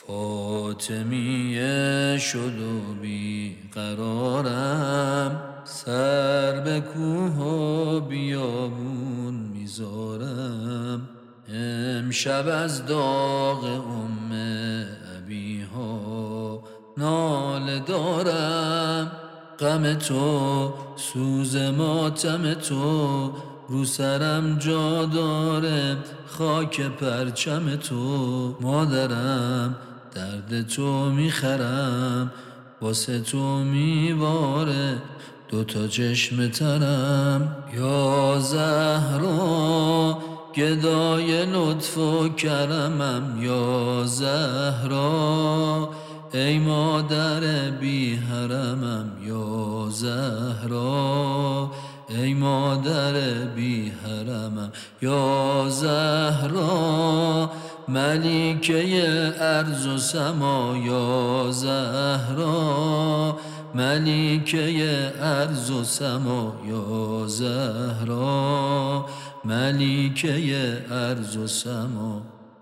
فاطمیه شد و بی قرارم، سر به کوه و بیابون میذارم. امشب از داغ ابیها ناله دارم. غم تو سوز ماتم تو رو سرم جا داره، خاک پرچم تو. مادرم درد تو میخرم، واسه تو میباره دوتا چشم ترم. یا زهرا گدای لطف و کرمم، یا زهرا ای مادر بی حرمم. یا زهرا ای مادر بی حرمم. یا زهرا ملیکه ارض و سما. یا زهرا ملیکه ارض و سما. یا زهرا ملیکه ارض و سما.